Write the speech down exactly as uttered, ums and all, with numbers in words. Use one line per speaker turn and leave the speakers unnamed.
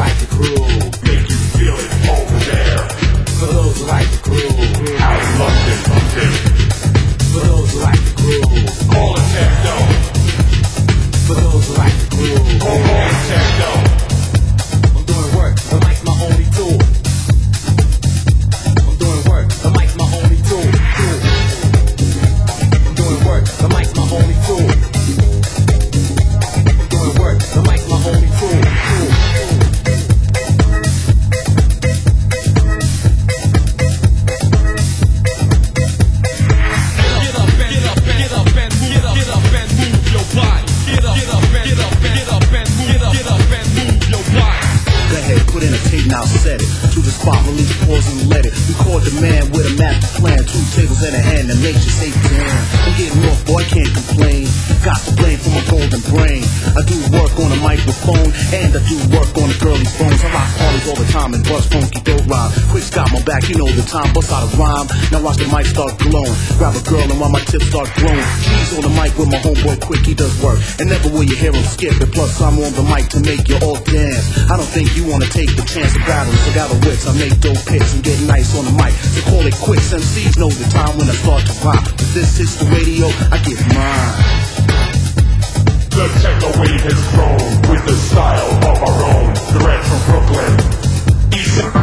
like the groove,
make you feel it over there.
for those who like the groove,
Out in London, London,
for those who like the groove,
call it techno,
for those who like the groove.
call it techno.
I'm doing work, the mic's my only tool. I'm doing work, the mic's my only tool. I'm doing work, the mic's my only tool. I'm doing work, the mic's my only tool.
Get up and get up and get up and move, get up, get up and move your body. Get up, get up and get up and get up and move, get up, get up and move your body.
Go ahead, put in a tape, now set it. To the spot, release, pause and let it. Record the man with a master plan. Two tables in a hand that makes you say, damn. I'm getting off, boy, I can't complain. Got to blame for my golden brain. I do work on a microphone, and I do work on the girly phones. I rock parties all the time and bust funky dope rhyme. Quick's got my back, you know the time, bust out a rhyme. Now watch the mic start glowing. Grab a girl and while my tips start growing. She's on the mic with my homeboy Quick, he does work. And never will you hear him skip it. Plus I'm on the mic to make you all dance. I don't think you wanna take the chance of battles. I got a wits, I make dope picks and get nice on the mic. So call it quicks. M Cs know the time when I start to rock. If this hits the radio, I get mine.
The techno wave has grown with the style of our own. Direct from Brooklyn, East.